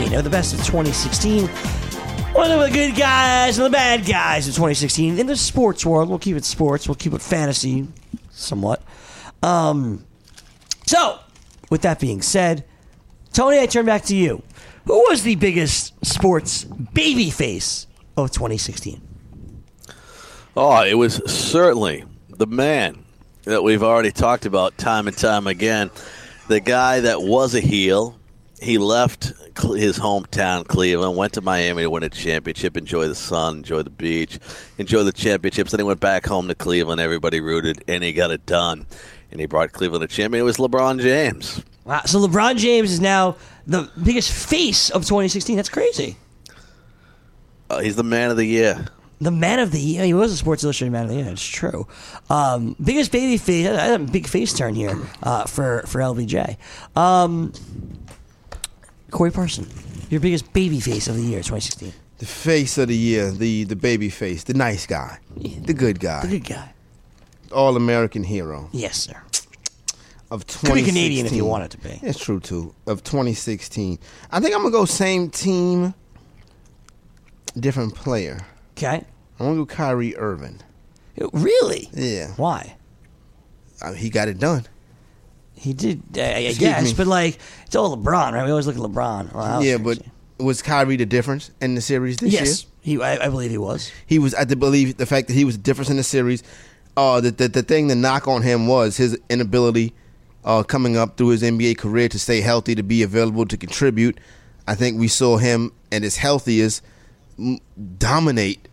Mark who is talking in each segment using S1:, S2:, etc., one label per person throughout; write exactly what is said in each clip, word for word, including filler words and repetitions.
S1: eight of the best of twenty sixteen. One of the good guys and the bad guys of twenty sixteen in the sports world. We'll keep it sports. We'll keep it fantasy, somewhat. Um, so, with that being said, Tony, I turn back to you. Who was the biggest sports babyface of twenty sixteen?
S2: Oh, it was certainly the man that we've already talked about time and time again. The guy that was a heel. He left his hometown, Cleveland, went to Miami to win a championship, enjoy the sun, enjoy the beach, enjoy the championships. Then he went back home to Cleveland. Everybody rooted, and he got it done. And he brought Cleveland a champion. It was LeBron James.
S1: Wow. So LeBron James is now the biggest face of twenty sixteen. That's crazy.
S2: Uh, he's the man of the year.
S1: The man of the year. He was a Sports Illustrated man of the year. It's true. Um, biggest baby face. I had a big face turn here uh, for, for L B J. Um, Corey Parson, your biggest baby face of the year, twenty sixteen.
S3: The face of the year, the, the baby face, the nice guy,
S1: Yeah.
S3: the good guy.
S1: The good guy.
S3: All-American hero.
S1: Yes, sir.
S3: Of
S1: Could be Canadian if you want it to be.
S3: It's true, too. Of twenty sixteen. I think I'm going to go same team, different player.
S1: Okay.
S3: I'm going to go Kyrie Irving.
S1: Really?
S3: Yeah.
S1: Why?
S3: I mean, he got it done.
S1: He did, uh, I
S3: Excuse
S1: guess,
S3: me.
S1: but like, it's all LeBron, right? We always look at LeBron. Well, that was
S3: Yeah,
S1: crazy.
S3: but was Kyrie the difference in the series this year?
S1: Yes, he, I, I believe he was.
S3: He was, I did believe the fact that he was the difference in the series. Uh, the, the, the thing to knock on him was his inability uh, coming up through his N B A career to stay healthy, to be available, to contribute. I think we saw him at his healthiest m- dominate.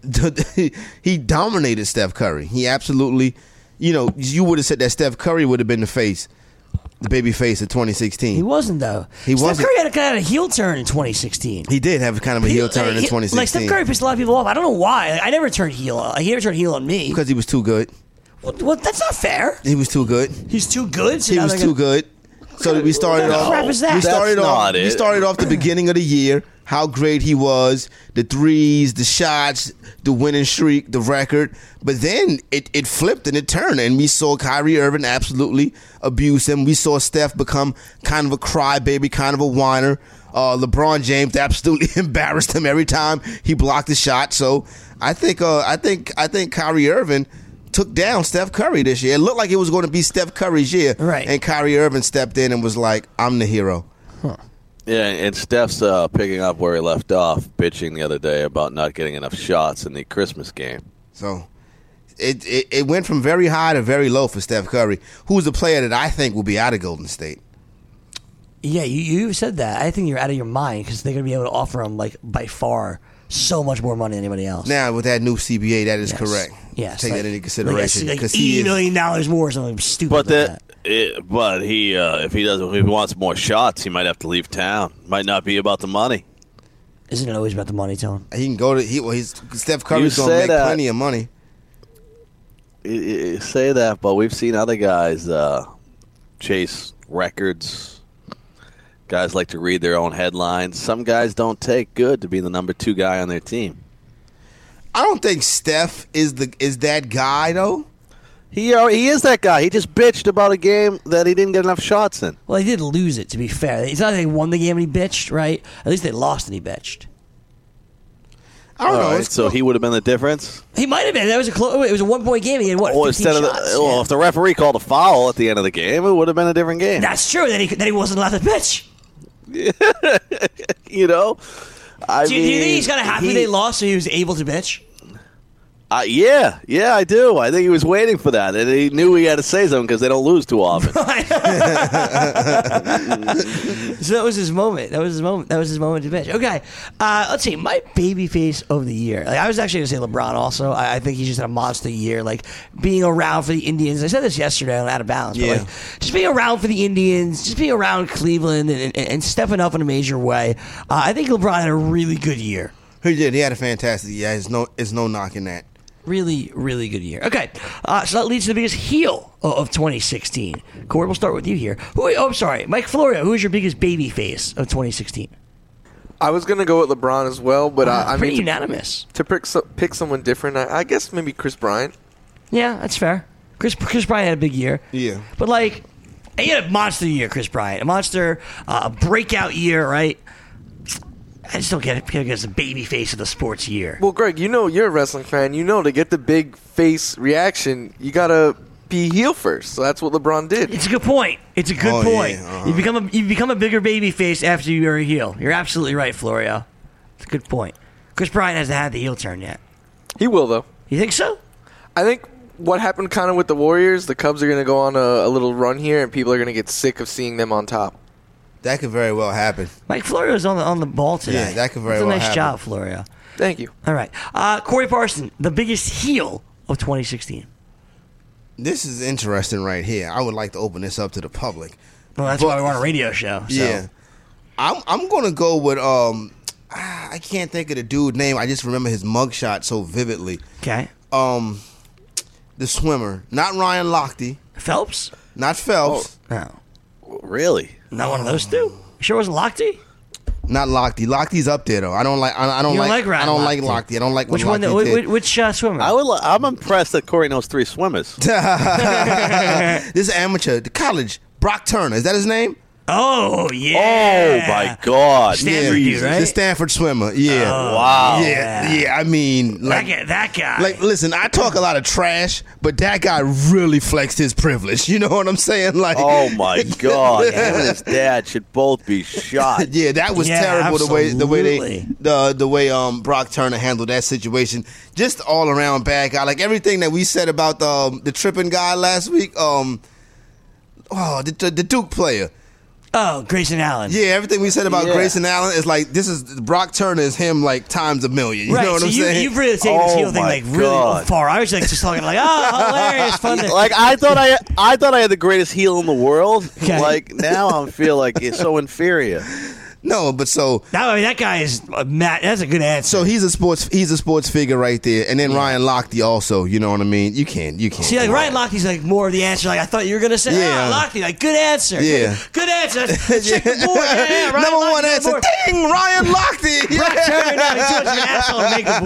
S3: He dominated Steph Curry. He absolutely, you know, you would have said that Steph Curry would have been the face, the baby face of twenty sixteen.
S1: He wasn't, though.
S3: He
S1: Steph
S3: wasn't.
S1: Curry had a kind of a heel turn in twenty sixteen.
S3: He did have kind of a heel turn in
S1: He-
S3: twenty sixteen.
S1: Like, Steph Curry pissed a lot of people off. I don't know why. Like, I never turned heel. Like, he never turned heel on me.
S3: Because he was too good.
S1: Well, well, that's not fair.
S3: He was too good.
S1: He's too good. So
S3: He
S1: now
S3: was
S1: they're
S3: too
S1: gonna-
S3: good. So we started
S1: What kind of
S3: off.
S1: crap is that?
S3: We started
S2: That's
S3: off.
S2: not
S3: We
S2: it.
S3: started off the beginning of the year. How great he was, the threes, the shots, the winning streak, the record. But then it, it flipped and it turned, and we saw Kyrie Irving absolutely abuse him. We saw Steph become kind of a crybaby, kind of a whiner. Uh, LeBron James absolutely embarrassed him every time he blocked a shot. So I think, uh, I think, I think Kyrie Irving took down Steph Curry this year. It looked like it was going to be Steph Curry's year,
S1: Right.
S3: And Kyrie Irving stepped in and was like, "I'm the hero."
S2: Yeah, and Steph's uh, picking up where he left off, bitching the other day about not getting enough shots in the Christmas game.
S3: So it, it it went from very high to very low for Steph Curry, who's a player that I think will be out of Golden State.
S1: Yeah, you you said that. I think you're out of your mind because they're going to be able to offer him, like, by far, so much more money than anybody else.
S3: Now with that new C B A, that is
S1: Yes.
S3: correct.
S1: Yes.
S3: Take
S1: like,
S3: that into consideration
S1: Like,
S3: because
S1: like
S3: he
S1: eighty
S3: is.
S1: million dollars more or something stupid
S2: But
S1: like
S2: that,
S1: that.
S2: it, but he, uh, if he doesn't, if he wants more shots, he might have to leave town. Might not be about the money.
S1: Isn't it always about the money, Tone?
S3: He can go to he. Well, he's Steph Curry's
S2: You
S3: going to
S2: say
S3: make
S2: that.
S3: plenty of money.
S2: You- you say that, but we've seen other guys uh, chase records. Guys like to read their own headlines. Some guys don't take good to be the number two guy on their team.
S3: I don't think Steph is the is that guy though.
S2: He uh, he is that guy. He just bitched about a game that he didn't get enough shots in.
S1: Well, they did lose it, to be fair. It's not like they won the game and he bitched, right? At least they lost and he bitched.
S3: I don't
S2: All
S3: know.
S2: right,
S3: It's
S2: so
S3: cool.
S2: he would have been the difference.
S1: He might have been. That was a clo- It was a one-point game. He had, what,
S2: Well,
S1: fifteen
S2: instead of the,
S1: shots?
S2: well,
S1: Yeah.
S2: if the referee called a foul at the end of the game, it would have been a different game.
S1: That's true. Then he, then he wasn't allowed to pitch.
S2: You know, I
S1: Do you,
S2: mean,
S1: do you think he's kind of happy
S2: he-
S1: they lost so he was able to pitch?
S2: Uh, yeah, yeah, I do. I think he was waiting for that, and he knew he had to say something because they don't lose too often.
S1: So that was his moment. That was his moment. That was his moment to pitch. Okay, uh, let's see. My baby face of the year. Like, I was actually going to say LeBron. Also, I, I think he's just had a monster year. Like being around for the Indians. I said this yesterday on Out of Balance.
S3: Yeah.
S1: But like, just being around for the Indians, just being around Cleveland, and, and, and stepping up in a major way. Uh, I think LeBron had a really good year.
S3: He did. He had a fantastic year. There's no, there's no knocking that.
S1: Really, really good year. Okay, uh, so that leads to the biggest heel of, of twenty sixteen. Corey, we'll start with you here. Who, oh, I'm sorry, Mike Florio. Who is your biggest baby face of twenty sixteen?
S4: I was going to go with LeBron as well, but I, I
S1: Pretty
S4: mean, to,
S1: unanimous.
S4: to pick, so, pick someone different, I, I guess maybe Chris Bryant.
S1: Yeah, that's fair. Chris Chris Bryant had a big year.
S3: Yeah.
S1: But, like, he had a monster year, Chris Bryant. A monster, uh, a breakout year, right? I just don't get it because it's a baby face of the sports year.
S4: Well, Greg, you know you're a wrestling fan. You know to get the big face reaction, you gotta be heel first. So that's what LeBron did.
S1: It's a good point. It's a good
S3: Oh,
S1: point.
S3: yeah, uh-huh.
S1: You become a you become a bigger baby face after you're a heel. You're absolutely right, Florio. It's a good point. Chris Bryant hasn't had the heel turn yet.
S4: He will though.
S1: You think so?
S4: I think what happened kind of with the Warriors, the Cubs are going to go on a, a little run here, and people are going to get sick of seeing them on top.
S3: That could very well happen.
S1: Mike Florio's on the on the ball today.
S3: Yeah, that could very
S1: That's a
S3: well
S1: nice
S3: happen.
S1: job, Florio.
S4: Thank you.
S1: All right, uh, Corey Parson, the biggest heel of twenty sixteen.
S3: This is interesting right here. I would like to open this up to the public.
S1: Well, that's
S3: But-
S1: why we want a radio show. So.
S3: Yeah, I'm I'm gonna go with um, ah, I can't think of the dude's name. I just remember his mugshot so vividly.
S1: Okay.
S3: Um, the swimmer, not Ryan Lochte,
S1: Phelps?
S3: not Phelps,
S1: No.
S2: Really?
S1: Not one of those two. You sure it wasn't Lochte?
S3: not Lochte. Lochte's up there though. I don't like. I, I don't
S1: You don't
S3: like.
S1: like Ryan
S3: I don't like
S1: Lochte.
S3: Lochte. I don't like
S1: Which
S3: what
S1: one?
S3: Lochte
S1: Which,
S3: did.
S1: which uh, swimmer?
S2: I would. li- I'm impressed that Corey knows three swimmers.
S3: This is amateur. The college. Brock Turner. Is that his name?
S1: oh yeah.
S2: Oh my God!
S1: Stanford dude,
S2: Jesus.
S1: right?
S3: The Stanford swimmer. Yeah.
S2: Wow.
S3: Yeah. Yeah. I mean,
S1: That
S3: like.
S1: guy. That guy.
S3: Like, listen, I talk a lot of trash, but that guy really flexed his privilege. You know what I'm saying? Like,
S2: Oh my God! Him and his dad should both be shot.
S3: yeah, that was
S1: Yeah,
S3: terrible. The way the way they
S1: absolutely.
S3: the the way um Brock Turner handled that situation. Just all around bad guy. Like everything that we said about the um, the tripping guy last week. Um, oh, the, the, the Duke player.
S1: oh, Grayson Allen.
S3: Yeah, everything we said about
S2: Yeah.
S3: Grayson Allen is like this is Brock Turner is him like times a million. You
S1: right.
S3: know what
S1: so
S3: I'm
S1: you,
S3: saying?
S1: You've really taken this
S2: Oh
S1: heel thing
S2: my
S1: like really
S2: God.
S1: far. I was like just talking like, oh, hilarious, fun. to-
S2: Like I thought I, I thought I had the greatest heel in the world.
S1: Okay.
S2: Like now I feel like it's so inferior.
S3: no, but so
S1: that, I mean, that guy is uh, Matt. That's a good answer.
S3: so he's a sports he's a sports figure right there, and then Ryan Lochte also. You know what I mean? You can't you can't.
S1: See, like
S3: do
S1: Ryan
S3: that.
S1: Lochte's like more of the answer. Like I thought you were gonna say,
S3: Yeah.
S1: oh, Lochte. Like good answer.
S3: Yeah.
S1: Good, good answer. Let's check the board. Yeah, yeah, Ryan
S3: Number
S1: Lochte's
S3: one
S1: on the
S3: answer.
S1: board.
S3: Ding, Ryan Lochte.
S1: Brock Turner, no, he's too much of an asshole to make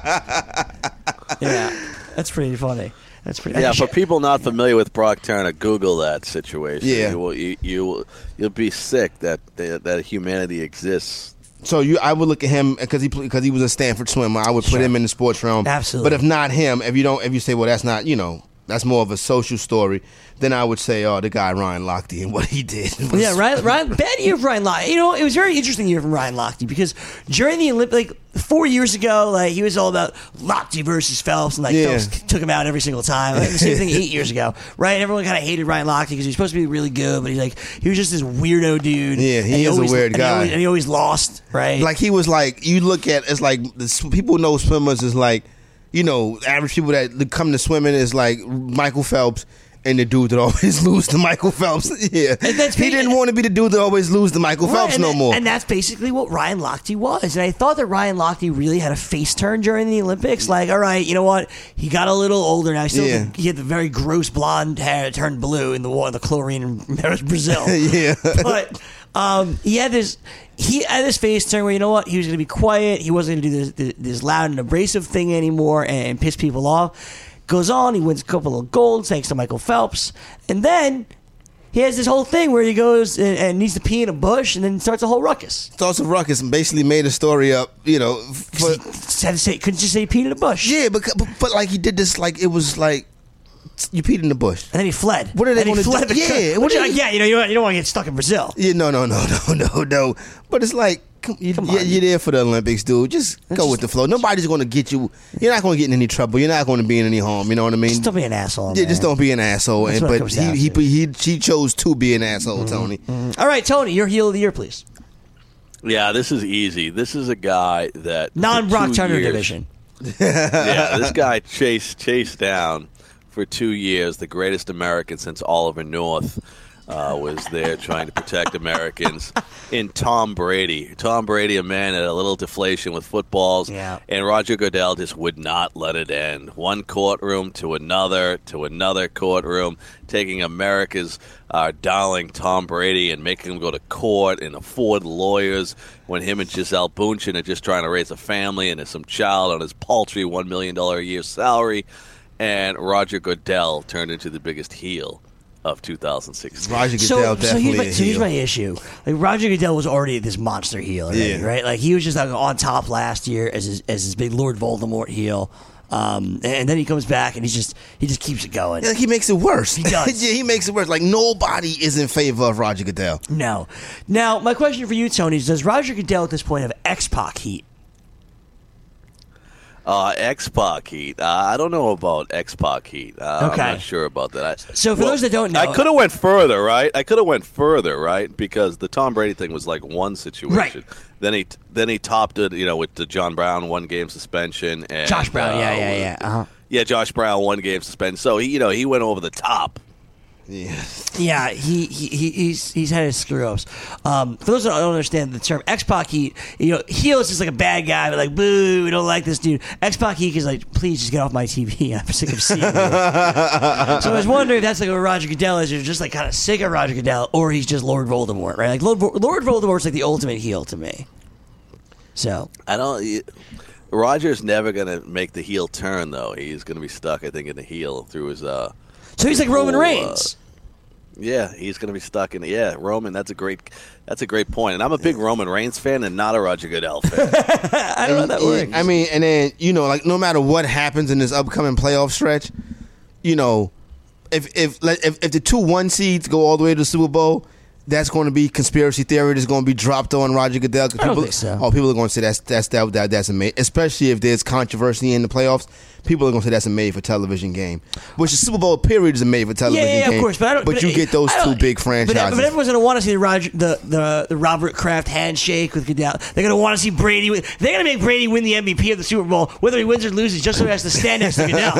S1: the board. Yeah, that's pretty funny. That's pretty.
S2: Yeah, for people not familiar with Brock Turner, Google that situation.
S3: Yeah.
S2: you will, you, you will, you'll be sick that that, that humanity exists.
S3: So you, I would look at him because he because he was a Stanford swimmer. I would put
S1: Sure.
S3: him in the sports realm.
S1: Absolutely.
S3: But if not him, if you don't, if you say, well, that's not, you know, that's more of a social story, then I would say, oh, the guy Ryan Lochte and what he did. was-
S1: Yeah, Ryan, Ryan, bad year of Ryan Lochte. You know, it was a very interesting year from Ryan Lochte because during the Olympic, like four years ago, like he was all about Lochte versus Phelps, and like
S3: Yeah.
S1: Phelps took him out every single time. Like, the same thing eight years ago, right? Everyone kind of hated Ryan Lochte because he was supposed to be really good, but he's like he was just this weirdo dude.
S3: Yeah, he
S1: and
S3: is a
S1: always,
S3: weird
S1: and he
S3: guy.
S1: always- and he always lost, right?
S3: Like he was like you look at it's like the, s- people know swimmers is like, you know, average people that come to swimming is like Michael Phelps. And the dude that always lose to Michael Phelps. Yeah.
S1: And that's
S3: he
S1: ba-
S3: didn't want to be the dude that always lose to Michael
S1: Right,
S3: Phelps
S1: and
S3: no
S1: that-
S3: more.
S1: And that's basically what Ryan Lochte was. And I thought that Ryan Lochte really had a face turn during the Olympics. Like, all right, you know what? He got a little older now. He still
S3: Yeah.
S1: had the, he had the very gross blonde hair that turned blue in the war, the chlorine in Brazil.
S3: Yeah.
S1: But um, he had this. He had this face turn where you know what? He was going to be quiet. He wasn't going to do this, this loud and abrasive thing anymore and, and piss people off. Goes on, he wins a couple of golds thanks to Michael Phelps, and then he has this whole thing where he goes and, and needs to pee in a bush, and then starts a whole ruckus.
S3: Starts a ruckus and basically made a story up, you know. For,
S1: He had to say, couldn't just say he peed in a bush.
S3: yeah, but, but but like he did this like it was like you peed in the bush.
S1: And then he fled.
S3: What are they
S1: And he
S3: gonna
S1: fled
S3: do?
S1: the
S3: Yeah,
S1: country.
S3: what
S1: Which,
S3: are
S1: like,
S3: they-
S1: yeah, you know, you don't, you don't want to get stuck in Brazil.
S3: Yeah, no, no, no, no, no, no. But it's like, come, you,
S1: Come
S3: you-
S1: on.
S3: you're there for the Olympics, dude. Just go
S1: just-
S3: with the flow. Nobody's going to get you. You're not going to get in any trouble. You're not going to be in any harm. You know what I mean?
S1: Just don't be an asshole.
S3: yeah,
S1: man.
S3: just don't be an asshole.
S1: That's
S3: And,
S1: what it
S3: but
S1: comes
S3: he,
S1: down
S3: he,
S1: to.
S3: he he chose to be an asshole, Tony.
S1: All right, Tony, your heel of the year, please.
S2: Yeah, this is easy. This is a guy that for
S1: Non-Brock
S2: two
S1: Turner
S2: years-
S1: division.
S2: Yeah, this guy chased chased down for two years the greatest American since Oliver North uh, was there trying to protect Americans in Tom Brady. Tom Brady, a man at a little deflation with footballs,
S1: Yeah.
S2: and Roger Goodell just would not let it end. One courtroom to another to another courtroom, taking America's uh, darling Tom Brady and making him go to court and afford lawyers when him and Giselle Bundchen are just trying to raise a family and there's some child on his paltry one million dollars a year salary. And Roger Goodell turned into the biggest heel of two thousand sixteen.
S3: Roger
S1: So,
S3: Goodell
S1: so,
S3: definitely
S1: here's my,
S3: a
S1: so here's
S3: heel.
S1: my issue. Like Roger Goodell was already this monster heel, already,
S3: Yeah.
S1: right? Like he was just like on top last year as his, as his big Lord Voldemort heel, um, and then he comes back and he just he just keeps it going.
S3: Yeah, like he makes it worse.
S1: He does.
S3: Yeah, he makes it worse. Like nobody is in favor of Roger Goodell.
S1: No. Now my question for you, Tony, is: does Roger Goodell at this point have X-Pac heat?
S2: Uh, X-Pac heat. Uh, I don't know about X-Pac heat. Uh,
S1: Okay.
S2: I'm not sure about that. I,
S1: So for those that don't know-
S2: I could have went further, right? I could have went further, right? Because the Tom Brady thing was like one situation.
S1: Right.
S2: Then he then he topped it, you know, with the John Brown one game suspension and
S1: Josh Brown,
S2: uh,
S1: yeah, yeah, yeah. Uh-huh.
S2: Yeah, Josh Brown one game suspension. So he, you know, he went over the top.
S3: Yeah.
S1: Yeah, he, he he- he's he's had his screw ups. Um, for those that don't understand the term X-Pac heat, you know, heel is just like a bad guy, but like, boo, we don't like this dude. X-Pac heat is like, please just get off my T V. I'm sick of seeing you. So I was wondering if that's like what Roger Goodell is. You're just like kind of sick of Roger Goodell, or he's just Lord Voldemort, right? Like Lord, Vo- Lord Voldemort's like the ultimate heel to me. So
S2: I don't. y- Roger's never going to make the heel turn, though. He's going to be stuck, I think, in the heel through his. Uh,
S1: so he's like Roman
S2: whole, uh,
S1: Reigns.
S2: Yeah, he's going to be stuck in. Yeah, Roman. That's a great. That's a great point. And I'm a big Roman Reigns fan and not a Roger Goodell fan.
S1: I don't know how that
S3: Yeah,
S1: works.
S3: I mean, and then you know, like no matter what happens in this upcoming playoff stretch, you know, if if like, if, if the two one seeds go all the way to the Super Bowl, that's going to be conspiracy theory that's going to be dropped on Roger Goodell. 'Cause
S1: I don't
S3: people,
S1: think so.
S3: Oh, people are going to say that's that's that, that that's a made, especially if there's controversy in the playoffs. People are going to say that's a made for television game, which the Super Bowl period is a made for television
S1: yeah, yeah,
S3: game.
S1: of course, but I don't.
S3: But you get those
S1: I
S3: two
S1: don't-
S3: big
S1: But,
S3: franchises.
S1: but everyone's gonna want to see the Roger, the, the the Robert Kraft handshake with Goodell. They're gonna want to see Brady. Win. They're gonna make Brady win the M V P of the Super Bowl, whether he wins or loses, just so he has to stand next to Goodell.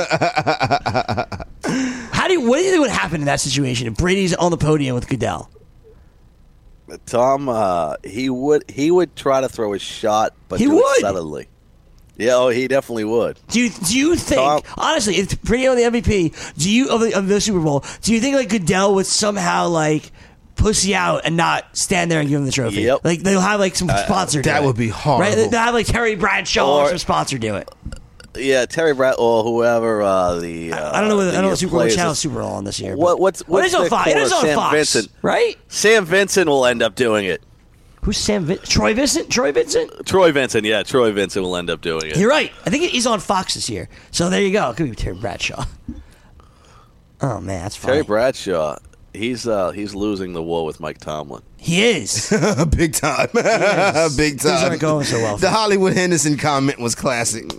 S1: How do you? What do you think would happen in that situation if Brady's on the podium with Goodell?
S2: Tom, uh, he would he would try to throw a shot, but
S1: He
S2: do
S1: would.
S2: it subtly. Yeah, oh, he definitely would.
S1: Do you do you think
S2: Tom-
S1: honestly, if Brady on the M V P, do you of the, of the Super Bowl, do you think like Goodell would somehow like pussy out and not stand there and give him the trophy?
S2: Yep.
S1: Like they'll have like some sponsor. do
S3: that
S1: it.
S3: would be horrible.
S1: Right? They'll have like Terry Bradshaw or,
S2: Or-
S1: some sponsor do it.
S2: Yeah, Terry Brett or whoever uh, the uh,
S1: I don't know whether I don't know
S2: the
S1: what Super Bowl
S2: players
S1: channel
S2: is-
S1: Super Bowl on this year.
S2: What
S1: but-
S2: what's
S1: Well, it
S2: what's
S1: is on
S2: the
S1: Fox. It
S2: core?
S1: is on
S2: Sam
S1: Fox,
S2: Vincent,
S1: right?
S2: Sam Vincent will end up doing it.
S1: Who's Sam? Vin- Troy Vincent? Troy Vincent?
S2: Troy Vincent, yeah, Troy Vincent will end up doing it.
S1: You're right. I think he's on Fox this year. So there you go. It could be Terry Bradshaw. Oh man, that's funny.
S2: Terry Bradshaw, he's uh, he's losing the war with Mike Tomlin.
S1: He is.
S3: Big time.
S1: is.
S3: Big
S1: Things
S3: time.
S1: aren't going so well for
S3: The
S1: him.
S3: Hollywood Henderson comment was classic.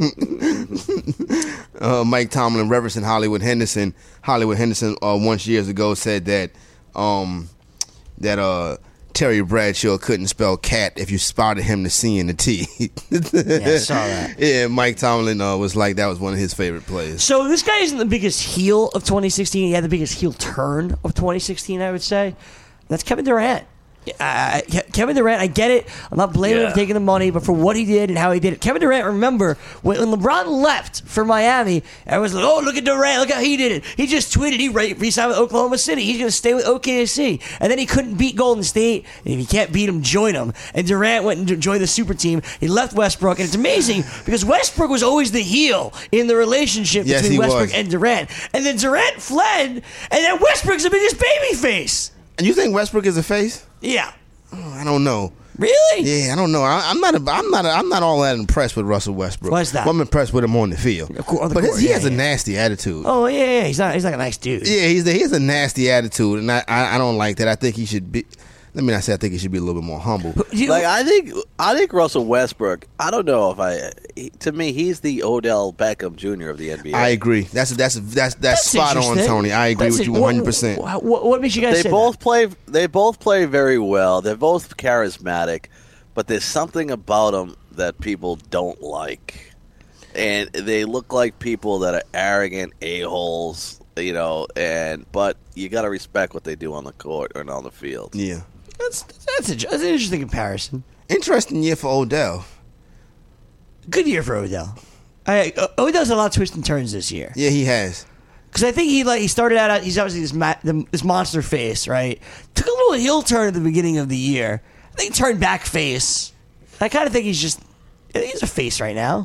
S3: uh, Mike Tomlin referencing Hollywood Henderson. Hollywood Henderson uh, once years ago said that um, that uh, Terry Bradshaw couldn't spell cat if you spotted him the C and the T.
S1: Yeah, I saw that.
S3: Yeah, Mike Tomlin uh, was like that was one of his favorite plays.
S1: So this guy isn't the biggest heel of twenty sixteen. He had the biggest heel turn of twenty sixteen, I would say. That's Kevin Durant. I, I, Kevin Durant, I get it. I'm not blaming him
S2: Yeah.
S1: for taking the money, but for what he did and how he did it. Kevin Durant, remember, when, when LeBron left for Miami, everyone's like, oh, look at Durant. Look how he did it. He just tweeted he re- re-signed with Oklahoma City. He's going to stay with O K C. And then he couldn't beat Golden State. And if you can't beat him, join him. And Durant went and joined the super team. He left Westbrook. And it's amazing because Westbrook was always the heel in the relationship
S3: Yes,
S1: between
S3: he
S1: Westbrook
S3: was.
S1: and Durant. And then Durant fled. And then Westbrook's the biggest baby face.
S3: And you think Westbrook is a face?
S1: Yeah.
S3: I don't know.
S1: Really?
S3: Yeah, I don't know. I, I'm not. A, I'm not. A, I'm not all that impressed with Russell Westbrook.
S1: Why's that?
S3: Well, I'm impressed with him on the field,
S1: Of course, on the
S3: but his,
S1: court,
S3: he
S1: yeah,
S3: has a
S1: yeah.
S3: nasty attitude.
S1: Oh, yeah, yeah. He's not. He's like a nice dude.
S3: Yeah, he's he has a nasty attitude, and I, I I don't like that. I think he should be. Let me not say I think he should be a little bit more humble.
S1: You-
S2: Like I think, I think Russell Westbrook. I don't know if I. He, to me, he's the Odell Beckham Junior of the N B A.
S3: I agree. That's that's that's that's,
S1: That's
S3: spot on,
S1: interesting.
S3: Tony. I agree
S1: That's
S3: with
S1: it.
S3: you one hundred percent.
S1: What, what, what makes you guys
S2: They
S1: say
S2: both
S1: that?
S2: play. They both play very well. They're both charismatic, but there's something about them that people don't like, and they look like people that are arrogant a holes. You know, and but you got to respect what they do on the court and on the field.
S3: Yeah,
S1: That's, that's, a, that's an interesting comparison.
S3: interesting year for Odell.
S1: Good year for Odell. I, O- Odell's had a lot of twists and turns this year.
S3: Yeah, he has.
S1: Because I think he like he started out, he's obviously this ma- the, this monster face, right? Took a little heel turn at the beginning of the year. I think he turned back face. I kind of think he's just, I think he's a face right now.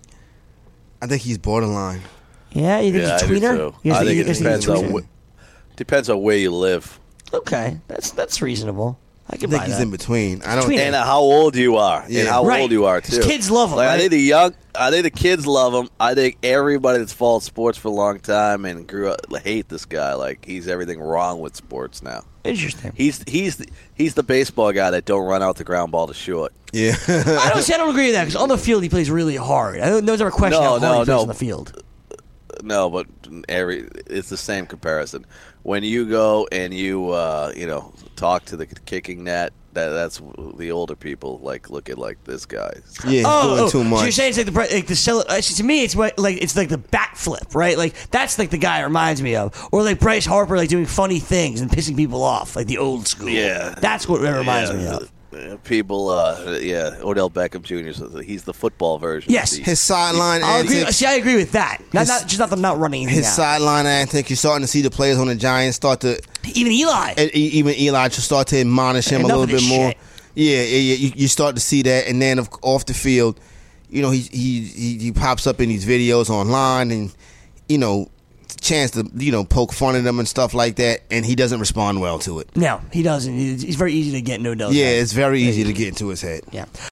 S3: I think he's borderline.
S1: Yeah, you think
S2: Yeah,
S1: he's a
S2: I do
S1: tweener?
S2: too.
S1: You guys
S2: I think
S1: you
S2: it
S1: guys he's
S2: depends
S1: a
S2: on
S1: tweener?
S2: what. Depends on where you live.
S1: Okay, that's that's reasonable. I
S3: I
S1: can
S3: think
S1: buy
S3: he's
S1: that.
S3: in between. I don't.
S1: Between.
S2: And uh, how old you are,
S3: Yeah.
S2: and how
S1: Right.
S2: old you are
S1: His
S2: too.
S1: kids love him,
S2: Like,
S1: right?
S2: I think the young, I think the kids love him. I think everybody that's followed sports for a long time and grew up hate this guy. Like he's everything wrong with sports now.
S1: Interesting.
S2: He's he's the, he's the baseball guy that don't run out the ground ball to short.
S3: Yeah.
S1: I don't see. I don't agree with that because on the field he plays really hard. I don't. There's never a question
S2: No,
S1: how hard
S2: no,
S1: he plays
S2: no.
S1: on the field.
S2: No, but every it's the same comparison. When you go and you uh, you know talk to the kicking net, that that's the older people like look at like this guy.
S3: Yeah, he's
S1: Oh,
S3: doing
S1: oh,
S3: too
S1: so
S3: much.
S1: you're saying it's like the pre- like the cel- actually, to me it's what, like it's like the backflip, right? Like that's like the guy it reminds me of, or like Bryce Harper like doing funny things and pissing people off, like the old school.
S2: Yeah.
S1: that's what it reminds
S2: Yeah,
S1: me of.
S2: uh, People, uh, yeah, Odell Beckham Junior So he's the football version.
S1: Yes.
S2: of the-
S3: His sideline
S1: I'll agree.
S3: antics.
S1: See, I agree with that. Not,
S3: His-
S1: not just not them not running anything
S3: His
S1: out.
S3: sideline antics. You're starting to see the players on the Giants start to,
S1: Even Eli.
S3: and e- even Eli to start to admonish him
S1: Enough
S3: a
S1: of
S3: little bit
S1: this
S3: more.
S1: shit.
S3: Yeah, yeah, yeah. You, you start to see that, and then of, off the field, you know, he, he he he pops up in these videos online, and you know, chance to you know poke fun at him and stuff like that, and he doesn't respond well to it.
S1: No, he doesn't. He's he's very easy to get no doubt.
S3: Yeah, it's very easy to get into his head.
S1: Yeah.